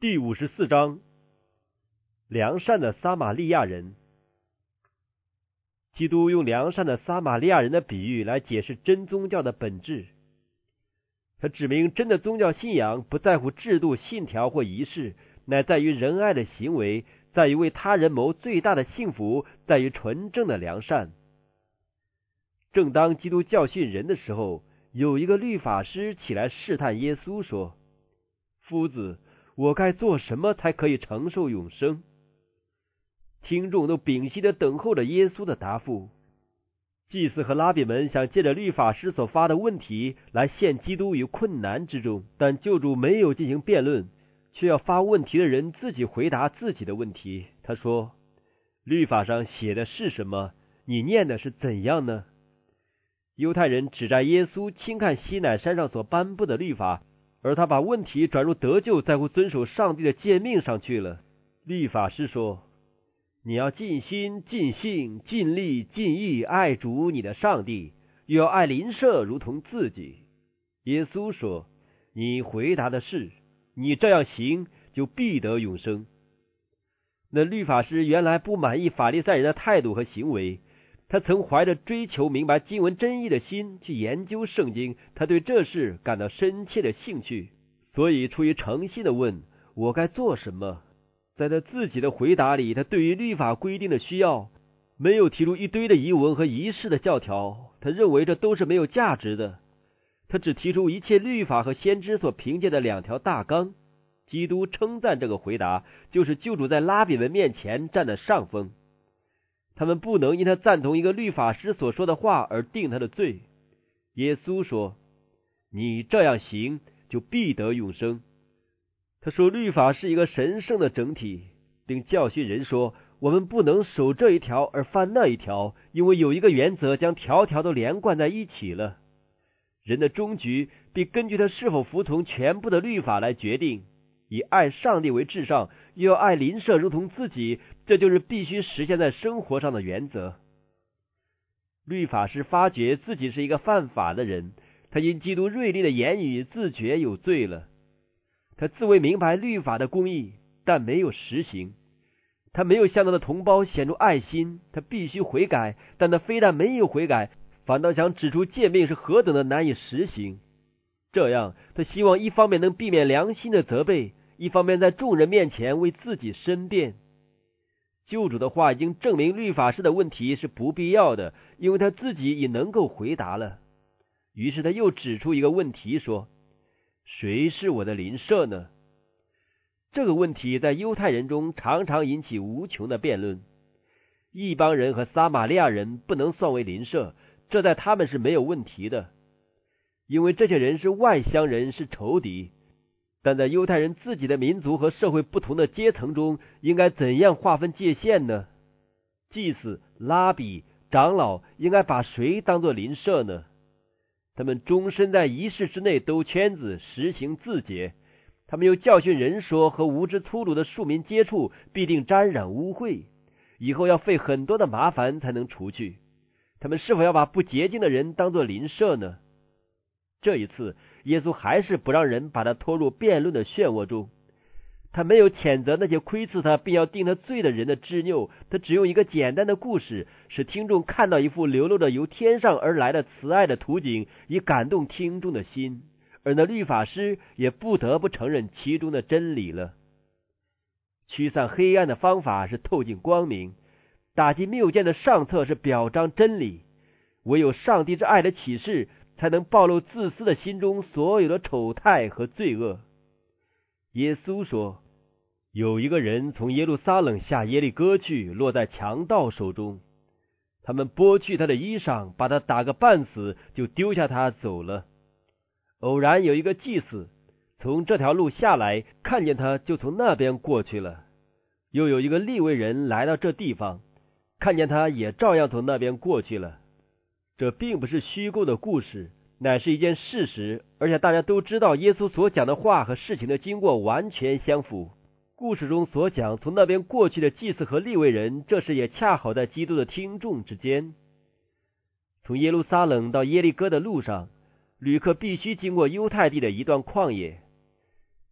第54章，良善的撒玛利亚人。基督用良善的撒玛利亚人的比喻来解释真宗教的本质。他指明真的宗教信仰不在乎制度、信条或仪式，乃在于仁爱的行为，在于为他人谋最大的幸福，在于纯正的良善。正当基督教训人的时候，有一个律法师起来试探耶稣说：夫子，我该做什么才可以承受永生？听众都屏息地等候着耶稣的答复。祭司和拉比们想借着律法师所发的问题来陷基督于困难之中，但救主没有进行辩论，却要发问题的人自己回答自己的问题。他说：律法上写的是什么？你念的是怎样呢？犹太人指摘耶稣轻看西乃山上所颁布的律法，而他把问题转入得救在乎遵守上帝的诫命上去了。律法师说：你要尽心、尽性、尽力、尽意爱主你的上帝，又要爱邻舍如同自己。耶稣说：你回答的是，你这样行就必得永生。那律法师原来不满意法利赛人的态度和行为，他曾怀着追求明白经文真意的心去研究圣经，他对这事感到深切的兴趣，所以出于诚心的问：我该做什么？在他自己的回答里，他对于律法规定的需要没有提出一堆的仪文和仪式的教条，他认为这都是没有价值的。他只提出一切律法和先知所凭借的两条大纲。基督称赞这个回答，就是救主在拉比们面前占了上风。他们不能因他赞同一个律法师所说的话而定他的罪。耶稣说：你这样行就必得永生。他说律法是一个神圣的整体，并教训人说我们不能守这一条而犯那一条，因为有一个原则将条条都连贯在一起了。人的终局必根据他是否服从全部的律法来决定，以爱上帝为至上，又要爱邻舍如同自己，这就是必须实现在生活上的原则。律法师发觉自己是一个犯法的人，他因基督锐利的言语自觉有罪了。他自谓明白律法的公义，但没有实行。他没有向他的同胞显出爱心，他必须悔改，但他非但没有悔改，反倒想指出诫命是何等的难以实行。这样他希望一方面能避免良心的责备，一方面在众人面前为自己申辩。救主的话已经证明律法师的问题是不必要的，因为他自己已能够回答了。于是他又指出一个问题说：谁是我的邻舍呢？这个问题在犹太人中常常引起无穷的辩论。异邦人和撒玛利亚人不能算为邻舍，这在他们是没有问题的，因为这些人是外乡人，是仇敌。但在犹太人自己的民族和社会不同的阶层中，应该怎样划分界限呢？祭司、拉比、长老应该把谁当作邻舍呢？他们终身在仪式之内兜圈子，实行自洁。他们又教训人说，和无知粗鲁的庶民接触必定沾染污秽，以后要费很多的麻烦才能除去。他们是否要把不洁净的人当作邻舍呢？这一次耶稣还是不让人把他拖入辩论的漩涡中。他没有谴责那些窥刺他并要定他罪的人的执拗，他只用一个简单的故事，使听众看到一幅流露着由天上而来的慈爱的图景，以感动听众的心，而那律法师也不得不承认其中的真理了。驱散黑暗的方法是透进光明，打击谬见的上策是表彰真理，唯有上帝之爱的启示才能暴露自私的心中所有的丑态和罪恶。耶稣说：有一个人从耶路撒冷下耶利哥去，落在强盗手中，他们剥去他的衣裳，把他打个半死，就丢下他走了。偶然有一个祭司从这条路下来，看见他，就从那边过去了。又有一个利未人来到这地方，看见他，也照样从那边过去了。这并不是虚构的故事，乃是一件事实，而且大家都知道耶稣所讲的话和事情的经过完全相符。故事中所讲从那边过去的祭司和利未人，这时也恰好在基督的听众之间。从耶路撒冷到耶利哥的路上，旅客必须经过犹太地的一段旷野。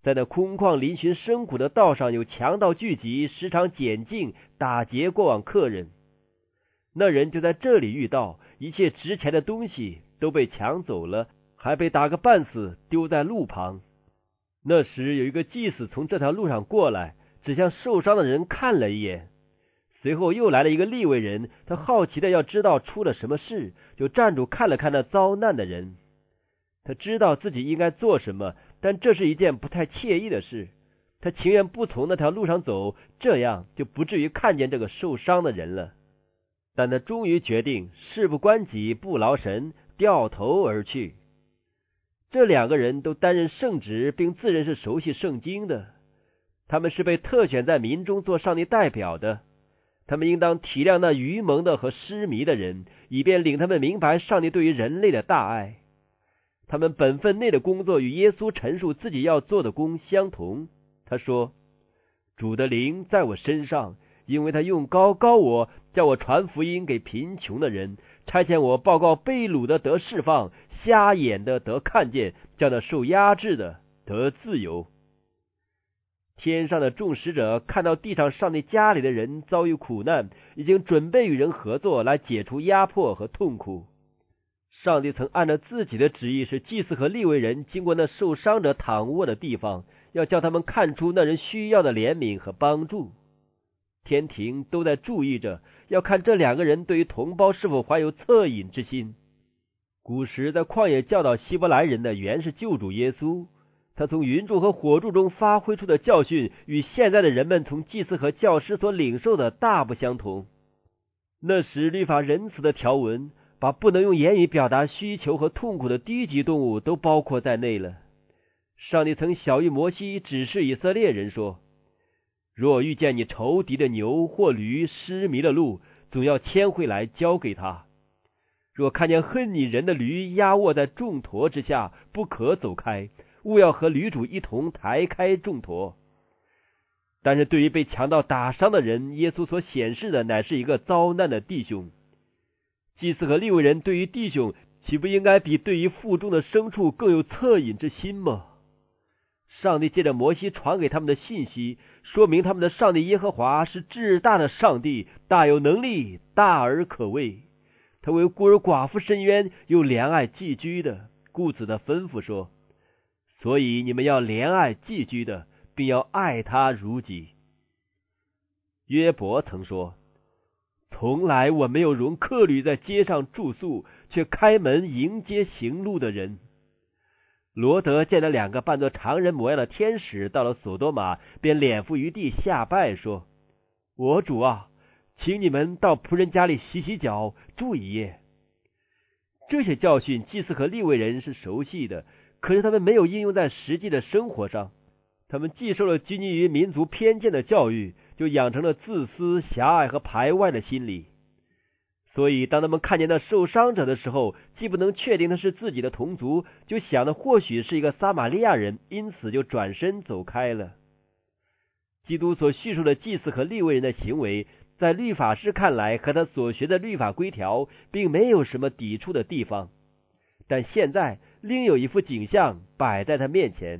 在那空旷嶙峋深谷的道上，有强盗聚集，时常捡净打劫过往客人。那人就在这里遇到，一切值钱的东西都被抢走了，还被打个半死，丢在路旁。那时有一个祭司从这条路上过来，只向受伤的人看了一眼。随后又来了一个利未人，他好奇的要知道出了什么事，就站住看了看那遭难的人。他知道自己应该做什么，但这是一件不太惬意的事。他情愿不从那条路上走，这样就不至于看见这个受伤的人了。但他终于决定事不关己不劳神，掉头而去。这两个人都担任圣职，并自认是熟悉圣经的。他们是被特选在民中做上帝代表的。他们应当体谅那愚蒙的和失迷的人，以便领他们明白上帝对于人类的大爱。他们本分内的工作与耶稣陈述自己要做的工相同。他说：主的灵在我身上，因为他用膏膏我，叫我传福音给贫穷的人，差遣我报告被掳的得释放，瞎眼的得看见，叫那受压制的得自由。天上的众使者看到地上上帝家里的人遭遇苦难，已经准备与人合作来解除压迫和痛苦。上帝曾按照自己的旨意，使祭司和利未人经过那受伤者躺卧的地方，要叫他们看出那人需要的怜悯和帮助。天庭都在注意着，要看这两个人对于同胞是否怀有恻隐之心。古时在旷野教导希伯来人的原是救主耶稣，他从云柱和火柱中发挥出的教训，与现在的人们从祭司和教师所领受的大不相同。那时律法仁慈的条文，把不能用言语表达需求和痛苦的低级动物都包括在内了。上帝曾晓谕摩西指示以色列人说：若遇见你仇敌的牛或驴失迷了路，总要牵回来交给他。若看见恨你人的驴压卧在重驮之下，不可走开，务要和驴主一同抬开重驮。但是对于被强盗打伤的人，耶稣所显示的乃是一个遭难的弟兄。祭司和利未人对于弟兄，岂不应该比对于腹中的牲畜更有恻隐之心吗？上帝借着摩西传给他们的信息，说明他们的上帝耶和华是至大的上帝，大有能力，大而可畏。他为孤儿寡妇伸冤，又怜爱寄居的，故此他吩咐说：所以你们要怜爱寄居的，并要爱他如己。约伯曾说：从来我没有容客旅在街上住宿，却开门迎接行路的人。罗德见了两个扮作常人模样的天使到了索多玛，便脸伏于地下拜说：我主啊，请你们到仆人家里洗洗脚，住一夜。这些教训祭司和利未人是熟悉的，可是他们没有应用在实际的生活上。他们既受了拘泥于民族偏见的教育，就养成了自私、狭隘和排外的心理。所以当他们看见那受伤者的时候，既不能确定他是自己的同族，就想的或许是一个撒玛利亚人，因此就转身走开了。基督所叙述的祭司和利未人的行为，在律法师看来和他所学的律法规条并没有什么抵触的地方，但现在另有一幅景象摆在他面前。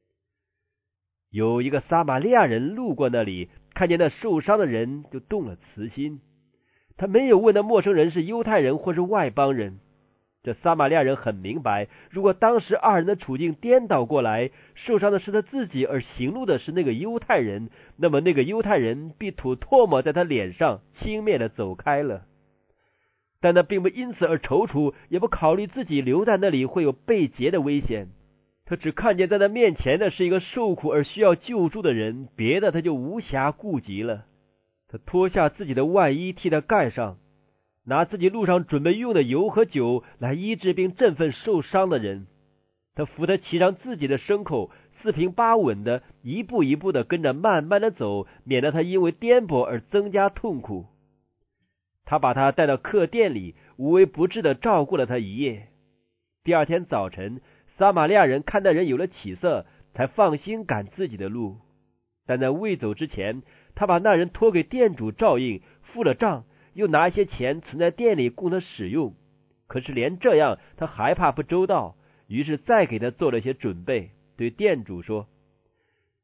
有一个撒玛利亚人路过那里，看见那受伤的人，就动了慈心。他没有问那陌生人是犹太人或是外邦人。这撒玛利亚人很明白，如果当时二人的处境颠倒过来，受伤的是他自己，而行路的是那个犹太人，那么那个犹太人必吐唾沫在他脸上，轻蔑地走开了。但他并不因此而踌躇，也不考虑自己留在那里会有被劫的危险。他只看见在他面前的是一个受苦而需要救助的人，别的他就无暇顾及了。他脱下自己的外衣替他盖上，拿自己路上准备用的油和酒来医治并振奋受伤的人。他扶他骑上自己的牲口，四平八稳的一步一步的跟着慢慢的走，免得他因为颠簸而增加痛苦。他把他带到客店里，无微不至的照顾了他一夜。第二天早晨，撒玛利亚人看那人有了起色，才放心赶自己的路。但在未走之前，他把那人托给店主照应，付了账，又拿一些钱存在店里供他使用。可是连这样他还怕不周到，于是再给他做了些准备，对店主说：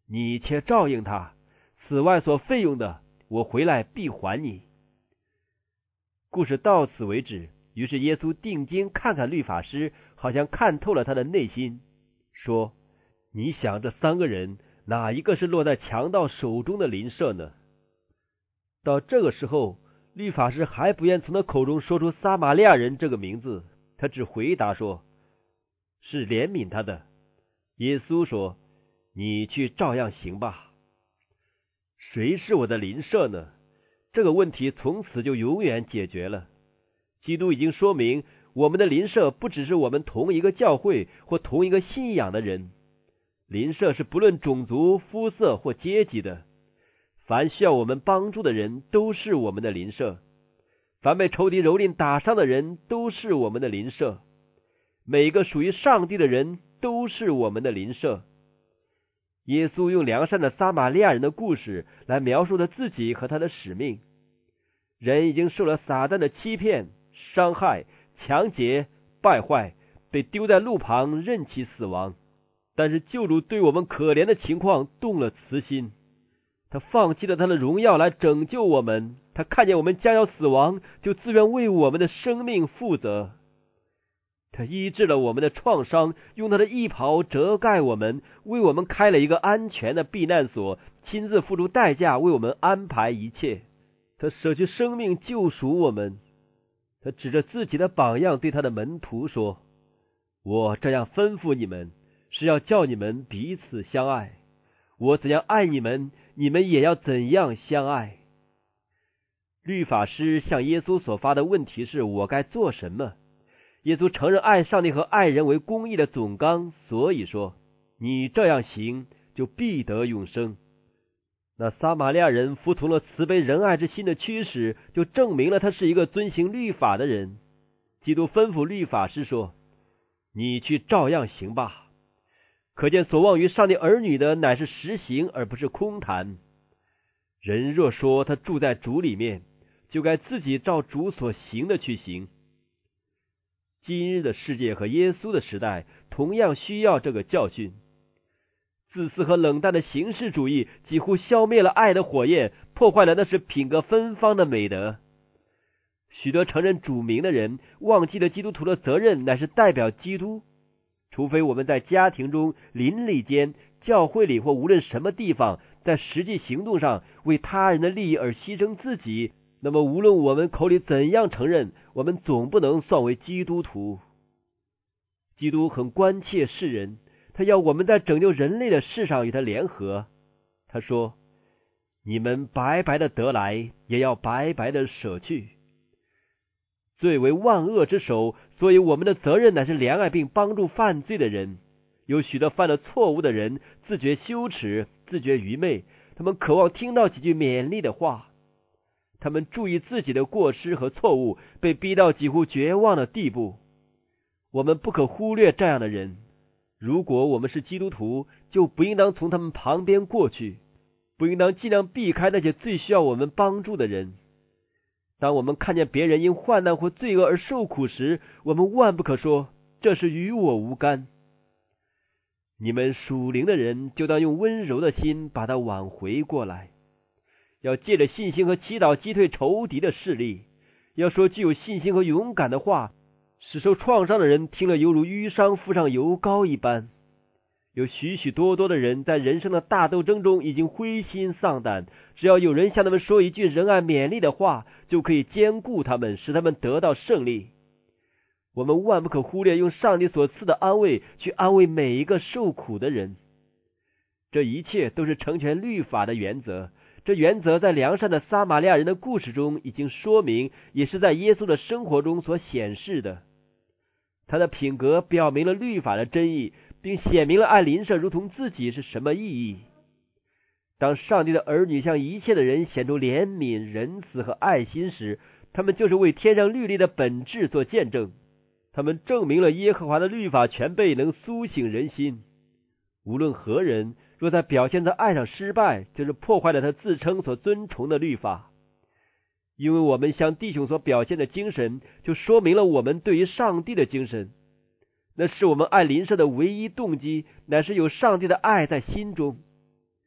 你且照应他，此外所费用的，我回来必还你。故事到此为止。于是耶稣定睛看看律法师，好像看透了他的内心，说：你想这3个人哪一个是落在强盗手中的邻舍呢？到这个时候，律法师还不愿从他口中说出撒玛利亚人这个名字，他只回答说：是怜悯他的。耶稣说：你去照样行吧。谁是我的邻舍呢？这个问题从此就永远解决了。基督已经说明，我们的邻舍不只是我们同一个教会或同一个信仰的人，邻舍是不论种族、肤色或阶级的。凡需要我们帮助的人都是我们的邻舍，凡被仇敌蹂躏打伤的人都是我们的邻舍，每个属于上帝的人都是我们的邻舍。耶稣用良善的撒玛利亚人的故事来描述他自己和他的使命。人已经受了撒旦的欺骗、伤害、抢劫、败坏，被丢在路旁任其死亡。但是救主对我们可怜的情况动了慈心，他放弃了他的荣耀来拯救我们，他看见我们将要死亡，就自愿为我们的生命负责。他医治了我们的创伤，用他的义袍遮盖我们，为我们开了一个安全的避难所，亲自付出代价为我们安排一切。他舍去生命救赎我们。他指着自己的榜样对他的门徒说：我这样吩咐你们，是要叫你们彼此相爱。我怎样爱你们，你们也要怎样相爱。律法师向耶稣所发的问题是：我该做什么？耶稣承认爱上帝和爱人为公义的总纲，所以说：你这样行，就必得永生。那撒玛利亚人服从了慈悲仁爱之心的驱使，就证明了他是一个遵行律法的人。基督吩咐律法师说：你去照样行吧。可见所望于上帝儿女的乃是实行，而不是空谈。人若说他住在主里面，就该自己照主所行的去行。今日的世界和耶稣的时代同样需要这个教训。自私和冷淡的形式主义几乎消灭了爱的火焰，破坏了那是品格芬芳的美德。许多承认主名的人忘记了基督徒的责任乃是代表基督。除非我们在家庭中、邻里间、教会里或无论什么地方，在实际行动上为他人的利益而牺牲自己，那么无论我们口里怎样承认，我们总不能算为基督徒。基督很关切世人，他要我们在拯救人类的事上与他联合。他说：你们白白的得来，也要白白的舍去。罪为万恶之首，所以我们的责任乃是怜爱并帮助犯罪的人。有许多犯了错误的人，自觉羞耻，自觉愚昧，他们渴望听到几句勉励的话。他们注意自己的过失和错误，被逼到几乎绝望的地步。我们不可忽略这样的人。如果我们是基督徒，就不应当从他们旁边过去，不应当尽量避开那些最需要我们帮助的人。当我们看见别人因患难或罪恶而受苦时，我们万不可说这是与我无干。你们属灵的人就当用温柔的心把它挽回过来，要借着信心和祈祷击退仇敌的势力，要说具有信心和勇敢的话，使受创伤的人听了犹如淤伤敷上油膏一般。有许许多多的人在人生的大斗争中已经灰心丧胆，只要有人向他们说一句仁爱勉励的话，就可以兼顾他们，使他们得到胜利。我们万不可忽略用上帝所赐的安慰去安慰每一个受苦的人。这一切都是成全律法的原则，这原则在良善的撒玛利亚人的故事中已经说明，也是在耶稣的生活中所显示的。他的品格表明了律法的真意，并显明了爱邻舍如同自己是什么意义。当上帝的儿女向一切的人显出怜悯、仁慈和爱心时，他们就是为天上律例的本质做见证。他们证明了耶和华的律法全备，能苏醒人心。无论何人若在表现在爱上失败，就是破坏了他自称所尊崇的律法。因为我们向弟兄所表现的精神，就说明了我们对于上帝的精神。那是我们爱邻舍的唯一动机，乃是有上帝的爱在心中。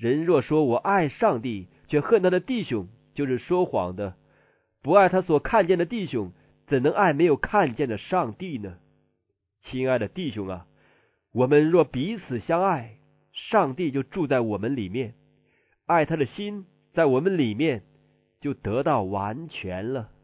人若说我爱上帝，却恨他的弟兄，就是说谎的。不爱他所看见的弟兄，怎能爱没有看见的上帝呢？亲爱的弟兄啊，我们若彼此相爱，上帝就住在我们里面，爱他的心在我们里面就得到完全了。